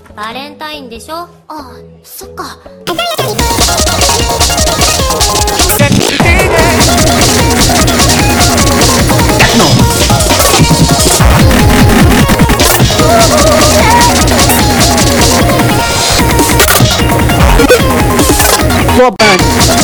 バレンタインでしょ。あ、そっか。 Boban.